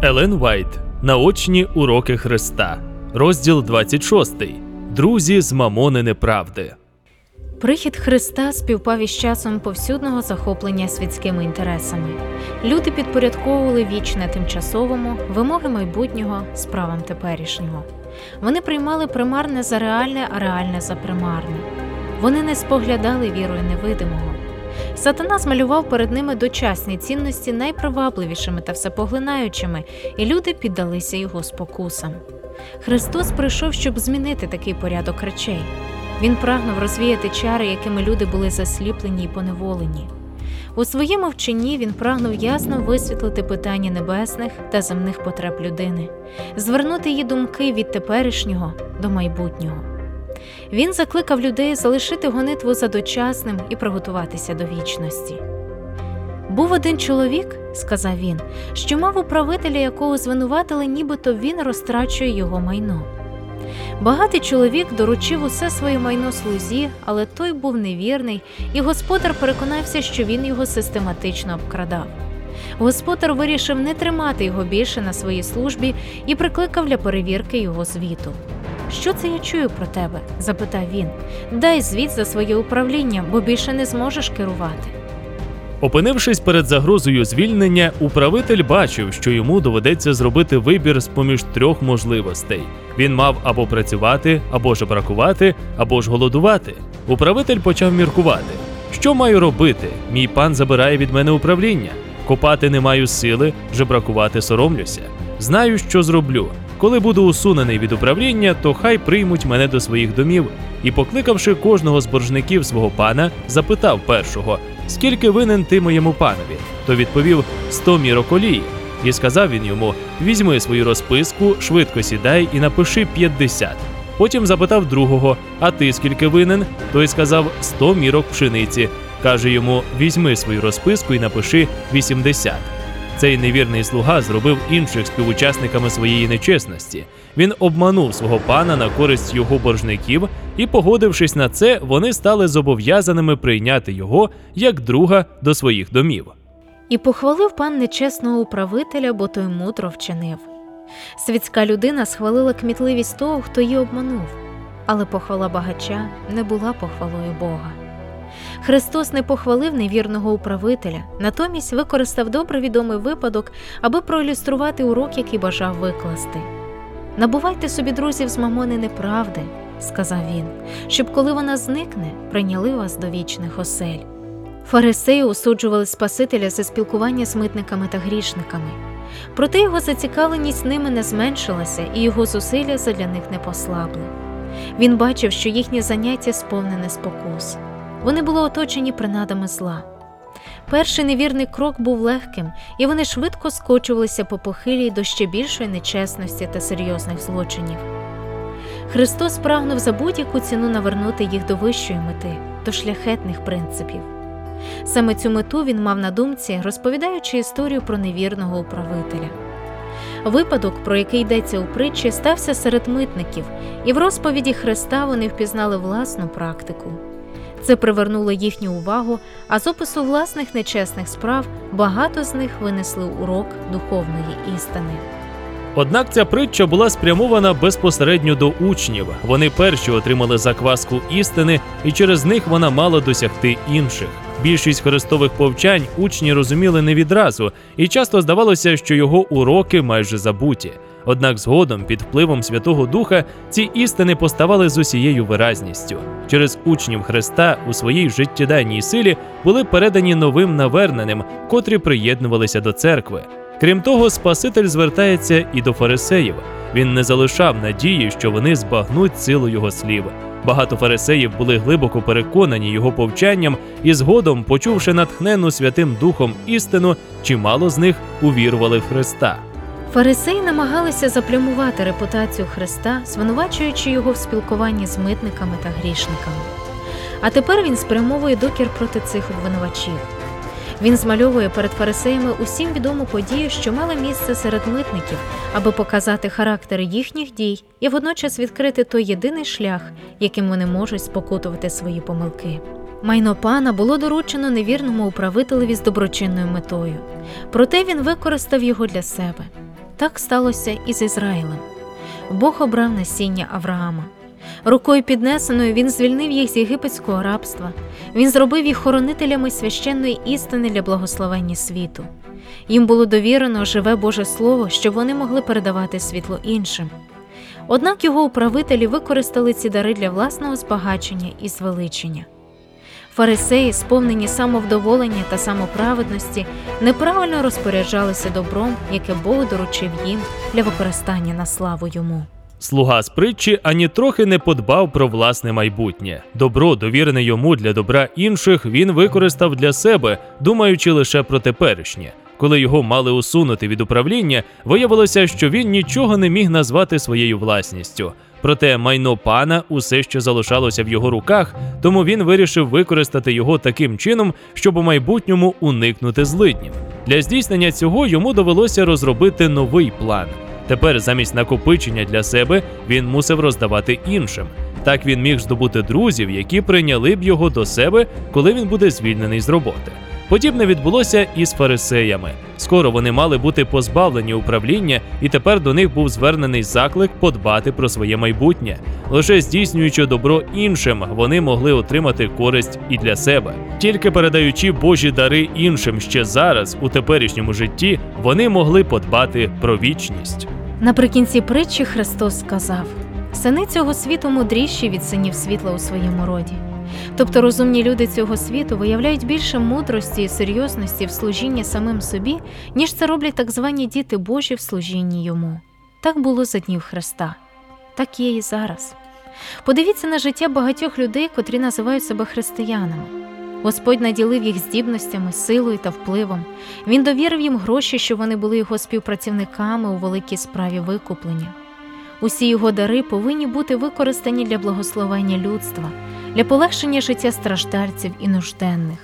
Елен Уайт. Наочні уроки Христа. Розділ 26. Друзі з Мамони неправди. Прихід Христа співпав із часом повсюдного захоплення світськими інтересами. Люди підпорядковували вічне тимчасовому, вимоги майбутнього справам теперішнього. Вони приймали примарне за реальне, а реальне за примарне. Вони не споглядали вірою невидимого. Сатана змалював перед ними дочасні цінності найпривабливішими та всепоглинаючими, і люди піддалися його спокусам. Христос прийшов, щоб змінити такий порядок речей. Він прагнув розвіяти чари, якими люди були засліплені і поневолені. У своєму вченні він прагнув ясно висвітлити питання небесних та земних потреб людини, звернути її думки від теперішнього до майбутнього. Він закликав людей залишити гонитву за дочасним і приготуватися до вічності. «Був один чоловік, – сказав він, – що мав управителя, якого звинуватили, нібито він розтрачує його майно. Багатий чоловік доручив усе своє майно слузі, але той був невірний, і господар переконався, що він його систематично обкрадав. Господар вирішив не тримати його більше на своїй службі і прикликав для перевірки його звіту. «Що це я чую про тебе?» – запитав він. «Дай звіт за своє управління, бо більше не зможеш керувати». Опинившись перед загрозою звільнення, управитель бачив, що йому доведеться зробити вибір з-поміж трьох можливостей. Він мав або працювати, або жебракувати, або ж голодувати. Управитель почав міркувати. «Що маю робити? Мій пан забирає від мене управління. Копати не маю сили, жебракувати соромлюся. Знаю, що зроблю. Коли буду усунений від управління, то хай приймуть мене до своїх домів». І, покликавши кожного з боржників свого пана, запитав першого: «Скільки винен ти моєму панові?» То відповів: 100 мірок олії. І сказав він йому: «Візьми свою розписку, швидко сідай і напиши 50. Потім запитав другого: «А ти скільки винен?» Той сказав: 100 мірок пшениці. Каже йому: «Візьми свою розписку і напиши 80. Цей невірний слуга зробив інших співучасниками своєї нечесності. Він обманув свого пана на користь його боржників, і, погодившись на це, вони стали зобов'язаними прийняти його як друга до своїх домів. І похвалив пан нечесного управителя, бо той мудро вчинив. Світська людина схвалила кмітливість того, хто її обманув, але похвала багача не була похвалою Бога. Христос не похвалив невірного управителя, натомість використав добре відомий випадок, аби проілюструвати урок, який бажав викласти. «Набувайте собі друзів з Мамони неправди, – сказав він, – щоб, коли вона зникне, прийняли вас до вічних осель». Фарисеї осуджували Спасителя за спілкування з митниками та грішниками. Проте його зацікавленість ними не зменшилася, і його зусилля задля них не послабли. Він бачив, що їхнє заняття сповнене спокус. Вони були оточені принадами зла. Перший невірний крок був легким, і вони швидко скочувалися по похилій до ще більшої нечесності та серйозних злочинів. Христос прагнув за будь-яку ціну навернути їх до вищої мети, до шляхетних принципів. Саме цю мету він мав на думці, розповідаючи історію про невірного управителя. Випадок, про який йдеться у притчі, стався серед митників, і в розповіді Христа вони впізнали власну практику. Це привернуло їхню увагу, а з опису власних нечесних справ багато з них винесли урок духовної істини. Однак ця притча була спрямована безпосередньо до учнів. Вони перші отримали закваску істини, і через них вона мала досягти інших. Більшість христових повчань учні розуміли не відразу, і часто здавалося, що його уроки майже забуті. Однак згодом, під впливом Святого Духа, ці істини поставали з усією виразністю. Через учнів Христа у своїй життєдайній силі були передані новим наверненим, котрі приєднувалися до церкви. Крім того, Спаситель звертається і до фарисеїв. Він не залишав надії, що вони збагнуть силу його слів. Багато фарисеїв були глибоко переконані його повчанням, і згодом, почувши натхненну Святим Духом істину, чимало з них увірували в Христа. Фарисеї намагалися заплямувати репутацію Христа, звинувачуючи його в спілкуванні з митниками та грішниками. А тепер він спрямовує докір проти цих обвинувачів. Він змальовує перед фарисеями усім відому подію, що мала місце серед митників, аби показати характер їхніх дій і водночас відкрити той єдиний шлях, яким вони можуть спокутувати свої помилки. Майно пана було доручено невірному управителеві з доброчинною метою. Проте він використав його для себе. Так сталося і з Ізраїлем. Бог обрав насіння Авраама. Рукою піднесеною він звільнив їх з єгипетського рабства. Він зробив їх хоронителями священної істини для благословення світу. Їм було довірено живе Боже Слово, щоб вони могли передавати світло іншим. Однак його управителі використали ці дари для власного збагачення і звеличення. Фарисеї, сповнені самовдоволення та самоправедності, неправильно розпоряджалися добром, яке Бог доручив їм для використання на славу йому. Слуга з притчі ані трохи не подбав про власне майбутнє. Добро, довірене йому для добра інших, він використав для себе, думаючи лише про теперішнє. Коли його мали усунути від управління, виявилося, що він нічого не міг назвати своєю власністю. Проте майно пана усе ще залишалося в його руках, тому він вирішив використати його таким чином, щоб у майбутньому уникнути злиднів. Для здійснення цього йому довелося розробити новий план. Тепер замість накопичення для себе він мусив роздавати іншим. Так він міг здобути друзів, які прийняли б його до себе, коли він буде звільнений з роботи. Подібне відбулося і з фарисеями. Скоро вони мали бути позбавлені управління, і тепер до них був звернений заклик подбати про своє майбутнє. Лише здійснюючи добро іншим, вони могли отримати користь і для себе. Тільки передаючи Божі дари іншим ще зараз, у теперішньому житті, вони могли подбати про вічність. Наприкінці притчі Христос сказав: «Сини цього світу мудріші від синів світла у своєму роді». Тобто розумні люди цього світу виявляють більше мудрості і серйозності в служінні самим собі, ніж це роблять так звані діти Божі в служінні йому. Так було за днів Христа. Так є і зараз. Подивіться на життя багатьох людей, котрі називають себе християнами. Господь наділив їх здібностями, силою та впливом. Він довірив їм гроші, щоб вони були його співпрацівниками у великій справі викуплення. Усі його дари повинні бути використані для благословення людства, для полегшення життя страждальців і нужденних.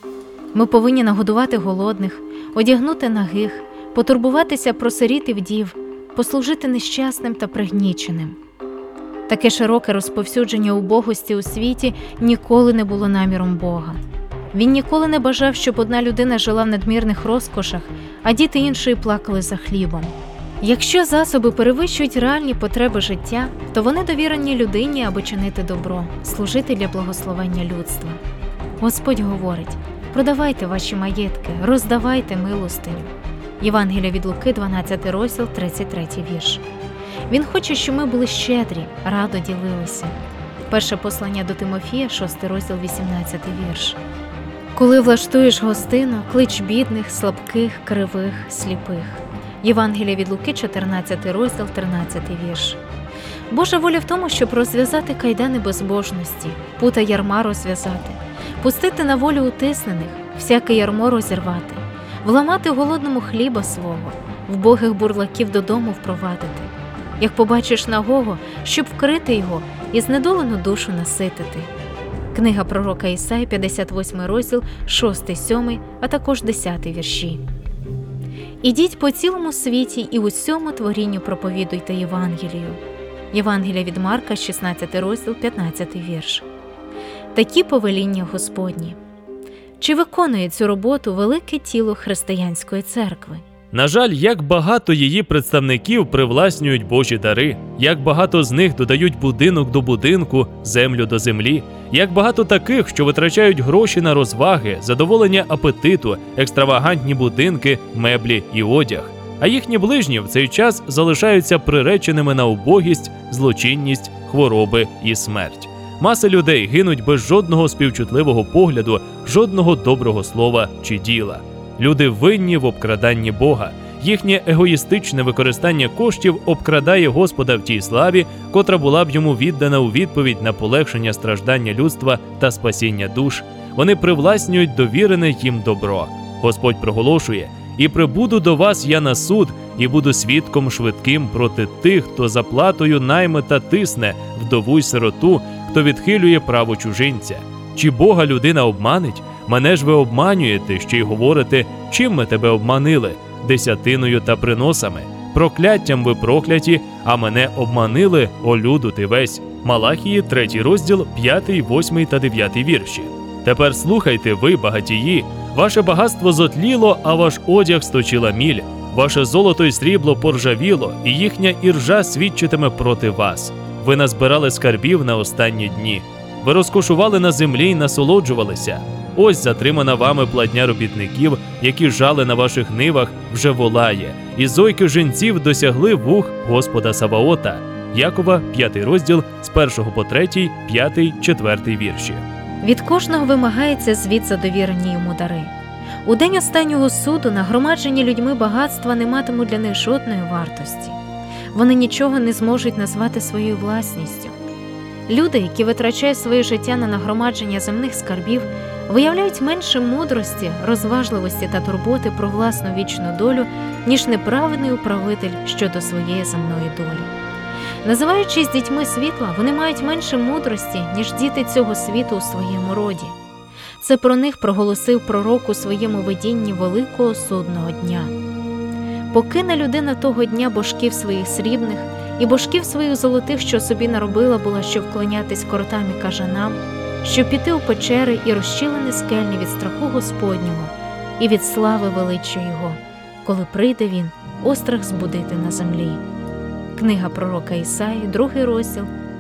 Ми повинні нагодувати голодних, одягнути нагих, потурбуватися про сиріт і вдів, послужити нещасним та пригніченим. Таке широке розповсюдження убогості у світі ніколи не було наміром Бога. Він ніколи не бажав, щоб одна людина жила в надмірних розкошах, а діти іншої плакали за хлібом. Якщо засоби перевищують реальні потреби життя, то вони довірені людині, аби чинити добро, служити для благословення людства. Господь говорить: продавайте ваші маєтки, роздавайте милостиню. Євангелія від Луки, 12 розділ, 33 вірш. Він хоче, щоб ми були щедрі, радо ділилися. Перше послання до Тимофія, 6 розділ, 18 вірш. Коли влаштуєш гостину, клич бідних, слабких, кривих, сліпих. Євангелія від Луки, 14 розділ, 13 вірш. Божа воля в тому, щоб розв'язати кайдани безбожності, пута ярма розв'язати, пустити на волю утиснених, всяке ярмо розірвати, вламати голодному хліба свого, вбогих бурлаків додому впровадити. Як побачиш нагого, щоб вкрити його і знедолену душу наситити. Книга пророка Ісаї, 58 розділ, 6-7, а також 10 вірші. Ідіть по цілому світі і усьому творінню проповідуйте Євангелію. Євангелія від Марка, 16 розділ, 15 вірш. Такі повеління Господні. Чи виконує цю роботу велике тіло християнської церкви? На жаль, як багато її представників привласнюють Божі дари, як багато з них додають будинок до будинку, землю до землі, як багато таких, що витрачають гроші на розваги, задоволення апетиту, екстравагантні будинки, меблі і одяг. А їхні ближні в цей час залишаються приреченими на убогість, злочинність, хвороби і смерть. Маси людей гинуть без жодного співчутливого погляду, жодного доброго слова чи діла. Люди винні в обкраданні Бога. Їхнє егоїстичне використання коштів обкрадає Господа в тій славі, котра була б йому віддана у відповідь на полегшення страждання людства та спасіння душ. Вони привласнюють довірене їм добро. Господь проголошує: «І прибуду до вас я на суд, і буду свідком швидким проти тих, хто за платою найме та тисне вдову й сироту, хто відхилює право чужинця. Чи Бога людина обманить? Мене ж ви обманюєте, ще й говорите, чим ми тебе обманили? Десятиною та приносами. Прокляттям ви прокляті, а мене обманили, о люду ти весь». Малахії, 3 розділ, 5, 8 та 9 вірші. Тепер слухайте ви, багатії, ваше багатство зотліло, а ваш одяг сточила міль. Ваше золото й срібло поржавіло, і їхня іржа свідчитиме проти вас. Ви назбирали скарбів на останні дні. Ви розкошували на землі й насолоджувалися. Ось затримана вами платня робітників, які жали на ваших нивах, вже волає, і зойки жінців досягли вух Господа Саваота. Якова, 5 розділ, з 1 по 3, 5, 4 вірші. Від кожного вимагається звіт за довірені йому дари. У день останнього суду нагромаджені людьми багатства не матимуть для них жодної вартості. Вони нічого не зможуть назвати своєю власністю. Люди, які витрачають своє життя на нагромадження земних скарбів, виявляють менше мудрості, розважливості та турботи про власну вічну долю, ніж неправедний управитель щодо своєї земної долі. Називаючись дітьми світла, вони мають менше мудрості, ніж діти цього світу у своєму роді. Це про них проголосив пророк у своєму видінні великого судного дня. Покине людина того дня божків своїх срібних і божків своїх золотих, що собі наробила була, щоб вклонятись коротам і кажанам, щоб піти у печери і розчілені скельні від страху Господнього і від слави величчя Його, коли прийде Він острах збудити на землі. Книга пророка Ісаї, 2 розділ,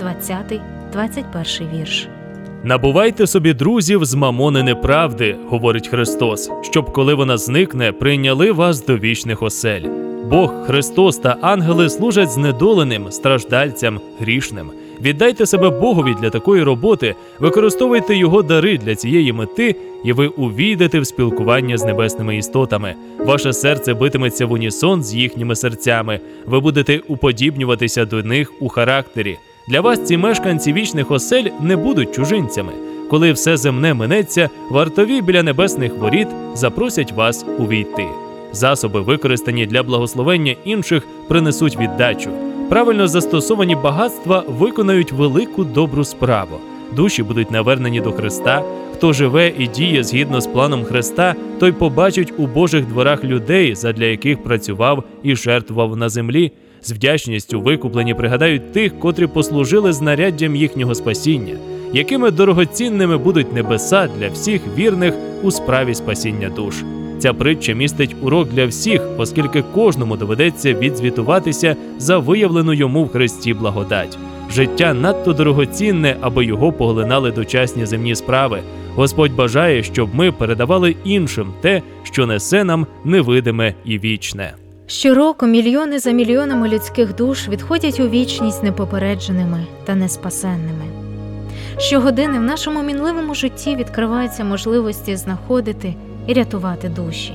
20-21 вірш. «Набувайте собі друзів з мамони неправди, – говорить Христос, – щоб, коли вона зникне, прийняли вас до вічних осель. Бог, Христос та ангели служать знедоленим, страждальцям, грішним. Віддайте себе Богові для такої роботи, використовуйте Його дари для цієї мети, і ви увійдете в спілкування з небесними істотами. Ваше серце битиметься в унісон з їхніми серцями, ви будете уподібнюватися до них у характері. Для вас ці мешканці вічних осель не будуть чужинцями. Коли все земне минеться, вартові біля небесних воріт запросять вас увійти. Засоби, використані для благословення інших, принесуть віддачу. Правильно застосовані багатства виконають велику добру справу. Душі будуть навернені до Христа. Хто живе і діє згідно з планом Христа, той побачить у Божих дворах людей, задля яких працював і жертвував на землі. З вдячністю викуплені пригадають тих, котрі послужили знаряддям їхнього спасіння, якими дорогоцінними будуть небеса для всіх вірних у справі спасіння душ. Ця притча містить урок для всіх, оскільки кожному доведеться відзвітуватися за виявлену йому в Христі благодать. Життя надто дорогоцінне, аби його поглинали дочасні земні справи. Господь бажає, щоб ми передавали іншим те, що несе нам невидиме і вічне. Щороку мільйони за мільйонами людських душ відходять у вічність непопередженими та неспасенними. Щогодини в нашому мінливому житті відкриваються можливості знаходити і рятувати душі.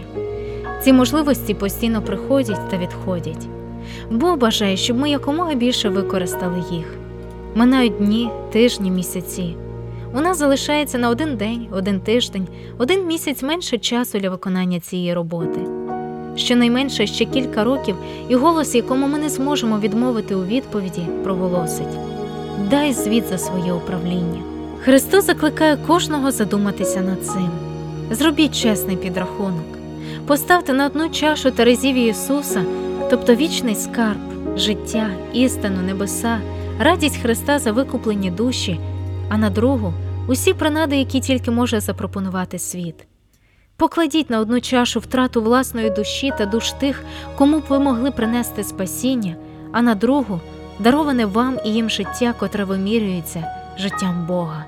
Ці можливості постійно приходять та відходять. Бог бажає, щоб ми якомога більше використали їх. Минають дні, тижні, місяці. У нас залишається на один день, один тиждень, один місяць менше часу для виконання цієї роботи. Щонайменше ще кілька років, і голос, якому ми не зможемо відмовити у відповіді, проголосить: «Дай звіт за своє управління». Христос закликає кожного задуматися над цим. Зробіть чесний підрахунок. Поставте на одну чашу терезів Ісуса, тобто вічний скарб, життя, істину, небеса, радість Христа за викуплені душі, а на другу – усі принади, які тільки може запропонувати світ. Покладіть на одну чашу втрату власної душі та душ тих, кому б ви могли принести спасіння, а на другу – дароване вам і їм життя, котре вимірюється життям Бога.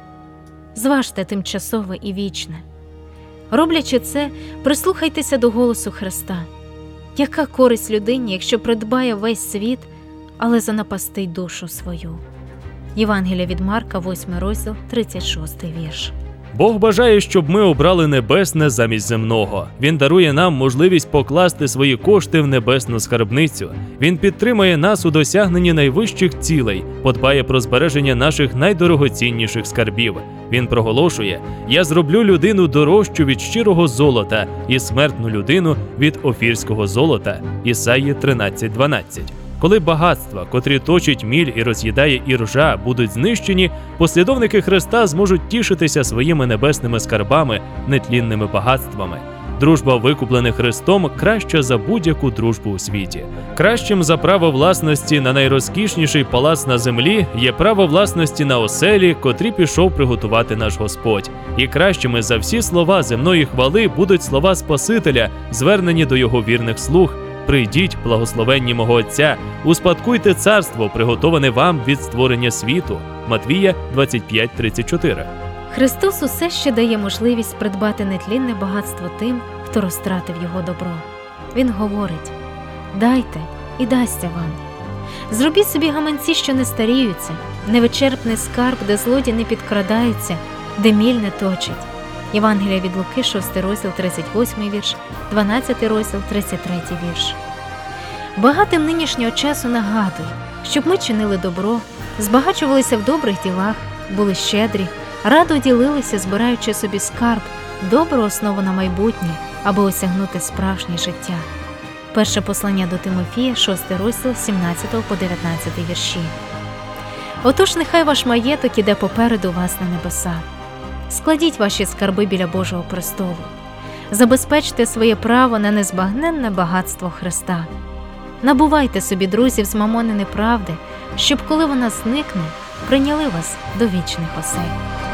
Зважте тимчасове і вічне. Роблячи це, прислухайтеся до голосу Христа. Яка користь людині, якщо придбає весь світ, але занапастить душу свою? Євангелія від Марка, 8 розділ, 36 вірш. Бог бажає, щоб ми обрали небесне замість земного. Він дарує нам можливість покласти свої кошти в небесну скарбницю. Він підтримує нас у досягненні найвищих цілей, подбає про збереження наших найдорогоцінніших скарбів. Він проголошує: «Я зроблю людину дорожчу від щирого золота і смертну людину від офірського золота». Ісаї 13:12. Коли багатства, котрі точить міль і роз'їдає іржа, будуть знищені, послідовники Христа зможуть тішитися своїми небесними скарбами, нетлінними багатствами. Дружба, викуплена Христом, краща за будь-яку дружбу у світі. Кращим за право власності на найрозкішніший палац на землі є право власності на оселі, котрі пішов приготувати наш Господь. І кращими за всі слова земної хвали будуть слова Спасителя, звернені до його вірних слуг: Прийдіть, благословенні мого Отця, успадкуйте царство, приготоване вам від створення світу. Матвія 25:34. Христос усе ще дає можливість придбати нетлінне багатство тим, хто розтратив його добро. Він говорить: «Дайте, і дасться вам». Зробіть собі гаманці, що не старіються, невичерпний скарб, де злодій не підкрадається, де міль не точить. Євангелія від Луки, 6 розділ, 38 вірш, 12 розділ, 33 вірш. Багатим нинішнього часу нагадуй, щоб ми чинили добро, збагачувалися в добрих ділах, були щедрі, радо ділилися, збираючи собі скарб, добру основу на майбутнє, аби осягнути справжнє життя. Перше послання до Тимофія, 6 розділ, 17 по 19 вірші. Отож, нехай ваш маєток іде попереду вас на небеса. Складіть ваші скарби біля Божого престолу. Забезпечте своє право на незбагненне багатство Христа. Набувайте собі друзів з мамони неправди, щоб, коли вона зникне, прийняли вас до вічних осель.